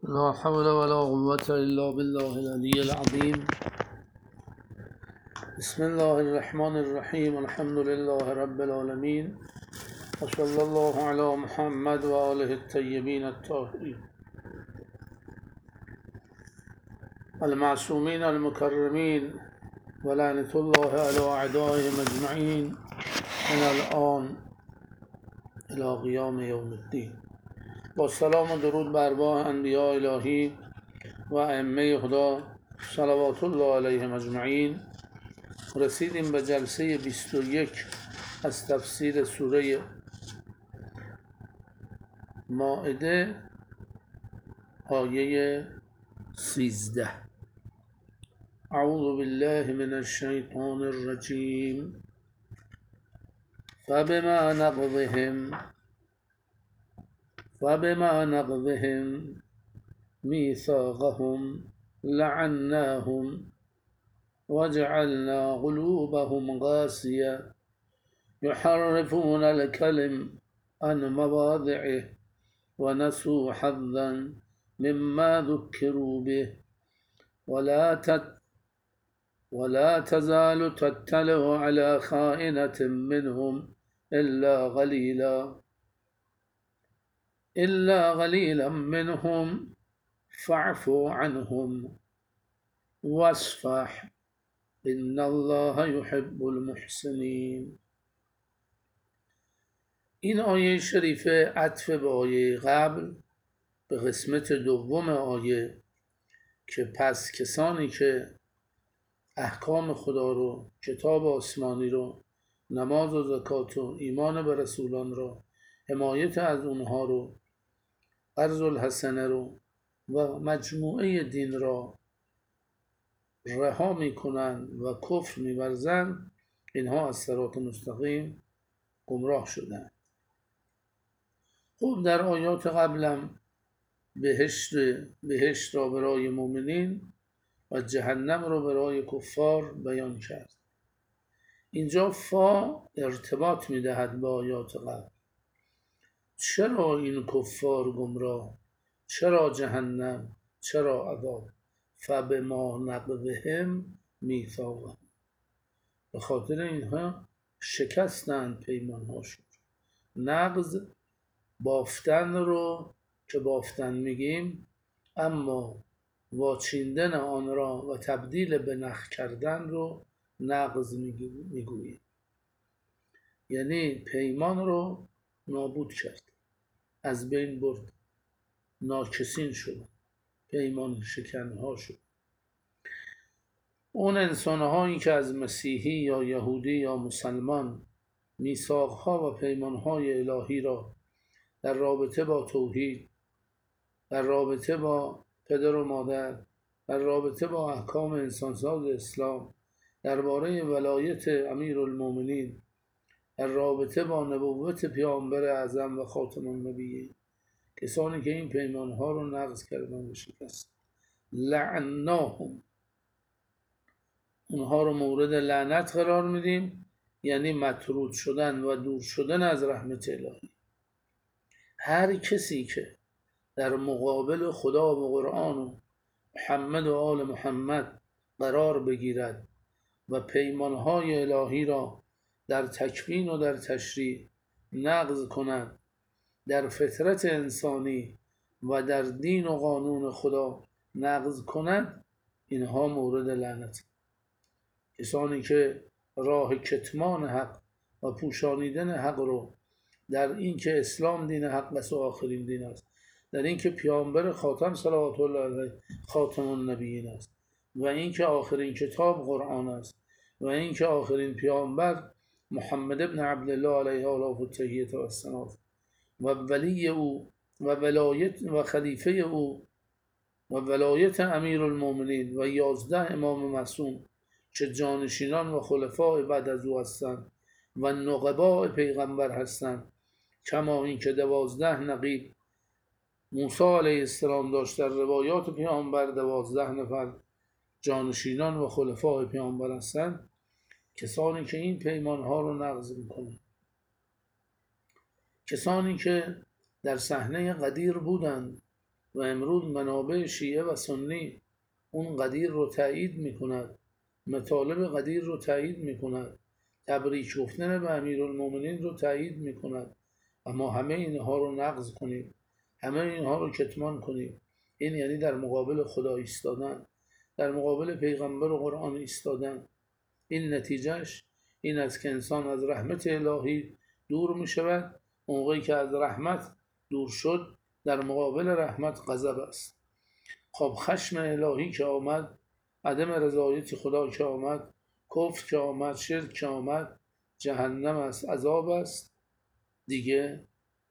لا حول ولا قوة إلا بالله العلي العظيم. بسم الله الرحمن الرحيم. الحمد لله رب العالمين، وصلى الله على محمد وآله الطيبين الطاهرين المعصومين المكرمين، ولعنة الله على أعدائهم أجمعين من الآن إلى قيام يوم الدين. با سلام و درود بر ارواح انبیاء الهی و ائمه خدا صلوات الله علیهم اجمعین، رسیدیم به جلسه 21 از تفسیر سوره مائده آیه 13. اعوذ بالله من الشیطان الرجیم. فبما نقضهم ميثاقهم لعناهم وجعلنا قلوبهم قاسية يحرفون الكلم عن مواضعه ونسوا حظا مما ذكروا به ولا تزال تطلع على خائنة منهم إلا قليلا منهم فاعف عنهم واصفح إن الله يحب المحسنين. این آیه شریفه عطف به آیه قبل به قسمت دوم آیه که پس کسانی که احکام خدا رو، کتاب آسمانی رو، نماز و زکات و ایمان به رسولان رو، حمایت از اونها رو، قرض الحسنه رو و مجموعه دین را رها میکنند و کفر میورزند، اینها از صراط مستقیم گمراه شدند. خب در آیات قبلم بهشت را برای مؤمنین و جهنم را برای کفار بیان کرد. اینجا فا ارتباط میدهد به آیات قبل. چرا این کفار گمراه؟ چرا جهنم؟ چرا عذاب؟ فبما نقضهم میثاقهم، به خاطر اینها شکستند پیمانهاشون. نقض بافتن رو که بافتن میگیم، اما واچیندن آن را و تبدیل به نخ کردن رو نقض میگوییم. یعنی پیمان رو نابود کرد، از بین برد، ناکسین شد، پیمان شکنها شد. اون انسانهایی که از مسیحی یا یهودی یا مسلمان میثاقها و پیمانهای الهی را در رابطه با توحید، در رابطه با پدر و مادر، در رابطه با احکام انسانساز اسلام، درباره ولایت امیرالمومنین، در رابطه با نبوت پیامبر اعظم و خاتم النبیین، کسانی که این پیمانها رو نقض کردن و شکستن، لعناهم، اونها رو مورد لعنت قرار میدیم، یعنی مطرود شدن و دور شدن از رحمت الهی. هر کسی که در مقابل خدا و قرآن و محمد و آل محمد قرار بگیرد و پیمانهای الهی را در تکوین و در تشریع نقض کند، در فطرت انسانی و در دین و قانون خدا نقض کند، اینها مورد لعنت. کسانی که راه کتمان حق و پوشانیدن حق رو در این که اسلام دین حق است و آخرین دین است، در این که پیامبر خاتم صلوات الله علیه خاتم النبیین است، و این که آخرین کتاب قرآن است، و این که آخرین پیامبر محمد ابن عبدالله علیه آله التحیه و السلام و ولی او و ولایت و خلیفه او و ولایت امیرالمومنین و 11 امام معصوم که جانشینان و خلفاء بعد از او هستند و نقباء پیغمبر هستند، کما این که 12 نقیب موسی علیه السلام داشت. در روایات پیامبر 12 نفر جانشینان و خلفاء پیامبر هستند. کسانی که این پیمانها رو نقض میکنند، کسانی که در صحنه غدیر بودند و امروز منابع شیعه و سنی اون قدیر رو تایید میکند، مطالب قدیر رو تایید میکند، تبریک گفتن به امیرالمومنین رو تایید میکند. اما همه اینها رو نقض کنیم، همه اینها رو کتمان کنیم، این یعنی در مقابل خدا ایستادن، در مقابل پیغمبر و قرآن ایستادن. این نتیجهش این است که انسان از رحمت الهی دور می شود. موقعی که از رحمت دور شد، در مقابل رحمت غضب است. خب خشم الهی که آمد، عدم رضایت خدا که آمد، کفر که آمد، شرک که آمد، جهنم است، عذاب است دیگه،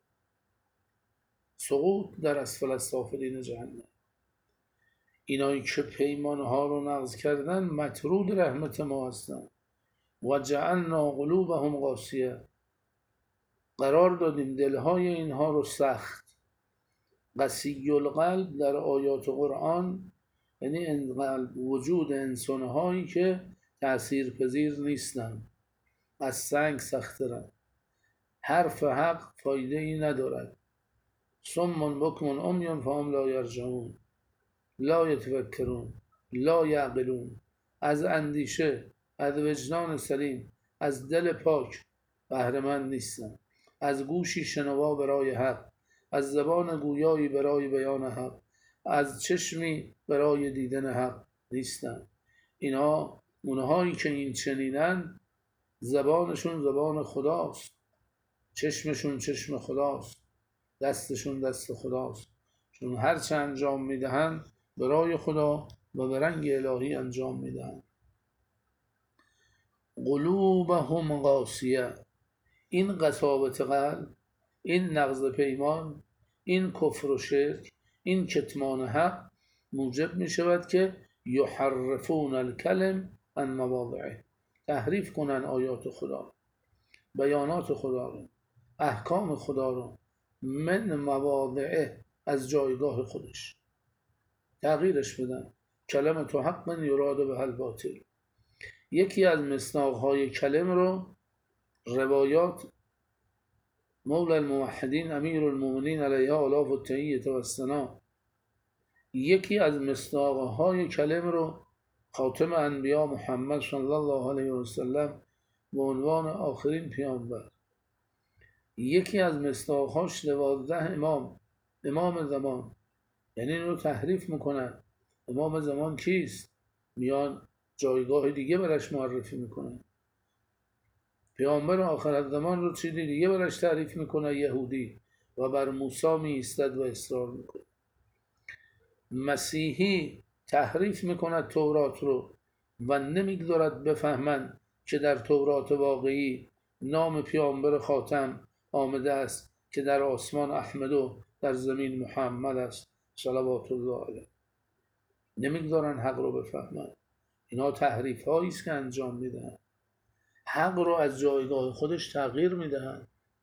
سقوط در اسفل السافلین جهنم. اینایی که پیمانها رو نقض کردن مطرود رحمت ما هستند. و جعلنا قلوبهم قاسیه، قرار دادیم دلهای اینها رو سخت. قسی القلب در آیات قرآن یعنی وجود انسانهایی که تأثیر پذیر نیستن، از سنگ سخت‌ترن، حرف حق فایده ای ندارد. صم بکم عمی فهم لا یرجعون لا یتفکرون لا یعقلون. از اندیشه، از وجدان سلیم، از دل پاک بهره‌مند نیستند، از گوشی شنوا برای حق، از زبان گویایی برای بیان حق، از چشمی برای دیدن حق نیستند. اینا اونهایی که این چنینن، زبانشون زبان خداست، چشمشون چشم خداست، دستشون دست خداست، چون هرچه انجام میدهند برای خدا و به رنگ الهی انجام میدهند. قلوبهم قاسیه، این قساوت قلب، این نقض پیمان، این کفر و شرک، این کتمان حق موجب می شود که یحرفون الکلم عن مواضعه، تحریف کنن آیات خدا، بیانات خدا رو، احکام خدا رو، من مواضعه، از جایگاه خودش تغییرش بدن. کلمت حق یراد به الباطل. یکی از مصداق‌های کلم رو روایات مولا الموحدین امیر المؤمنین علیه آلاف التحیة و الثنا، یکی از مصداق‌های کلم رو خاتم انبیا محمد صلی الله علیه و سلم به عنوان آخرین پیامبر، یکی از مصداق‌هاش 12 امام زمان، یعنی این رو تحریف میکنن. امام زمان کیست؟ میان جایگاه دیگه برش معرفی میکنن. پیامبر آخر زمان رو چیزی دیگه برش تعریف میکنه یهودی، و بر موسی می ایستد و اصرار میکنه. مسیحی تحریف میکند تورات رو و نمیگذارد بفهمند که در تورات واقعی نام پیامبر خاتم آمده است که در آسمان احمد و در زمین محمد است صلوات الله علیه. نمیگذارن حق رو بفهمن. اینا تحریف هایی است که انجام میدن، حق رو از جایگاه خودش تغییر میدهن.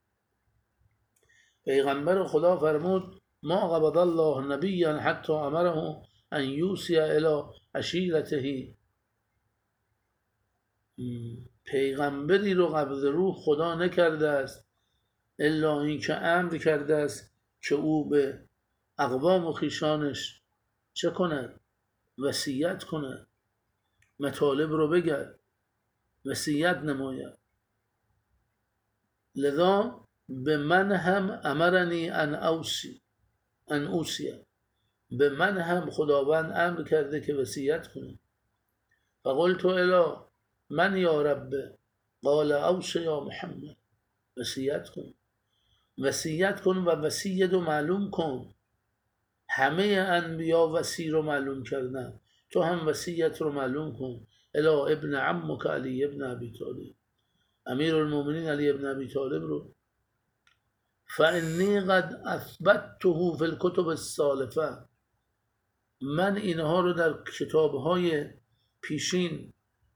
پیغمبر خدا فرمود ما قبض الله نبیا حتی امره ان یوصی الی عشیرته، پیغمبری رو قبض روح خدا نکرده است الا اینکه امر کرده است که او به اقوام و خویشانش چه کند؟ وصیت کند، مطالب رو بگه، وصیت نماید. لذا به من هم امرنی ان اوصیه، به من هم خداوند امر کرده که وصیت کنه. فقلت الی من یا رب؟ قال اوصی یا محمد، وصیت کن، وصیت کن و وصیت رو معلوم کن. همه انبیا وصی رو معلوم کردن، تو هم وصیت رو معلوم کن. الی ابن عمک علی ابن ابی طالب، امیر المؤمنین علی ابن ابی طالب رو. فانی قد اثبته فی الکتب السالفه، من اینها رو در کتابهای پیشین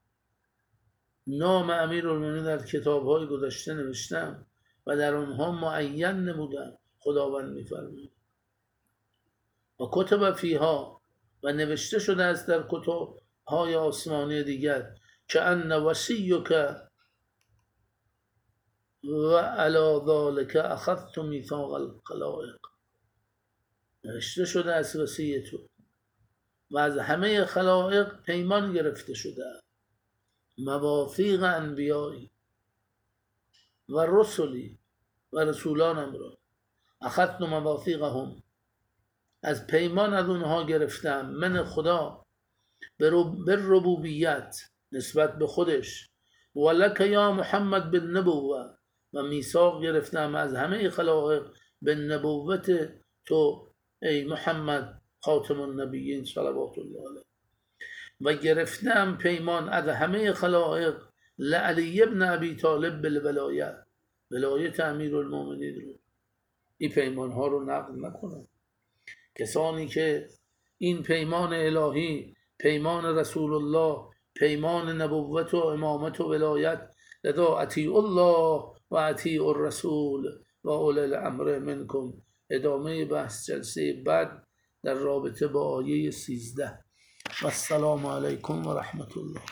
نام امیرالمومنین در کتابهای گذشته نوشتم و در آنها معین نمودم. خداوند می‌فرماید و کتب فیها، و نوشته شده است در کتب‌های آسمانی دیگر که ان وصیک و علی ذلک اخذت میثاق الخلائق، نوشته شده است وصیه تو و از همه خلائق پیمان گرفته شده، مواثیق انبیایی و رسولی و رسولانم را اخذت مواثیقهم، از پیمان از اونها گرفتم، من خدا به ربوبیت نسبت به خودش، ولک یا محمد بالنبوه، و میثاق گرفتم از همه خلائق به نبوت تو ای محمد خاتم النبیین صلوات الله علیه، و گرفتم پیمان از همه خلائق لعلی ابن ابی طالب بالولایت، ولایت امیرالمومنین رو. این پیمان ها رو نقض نکنن. کسانی که این پیمان الهی، پیمان رسول الله، پیمان نبوت و امامت و ولایت، لذا اطیعوا الله و اطیعوا الرسول و اولی الامر منکم. ادامه بحث جلسه بعد در رابطه با آیه 13. و السلام علیکم و رحمت الله.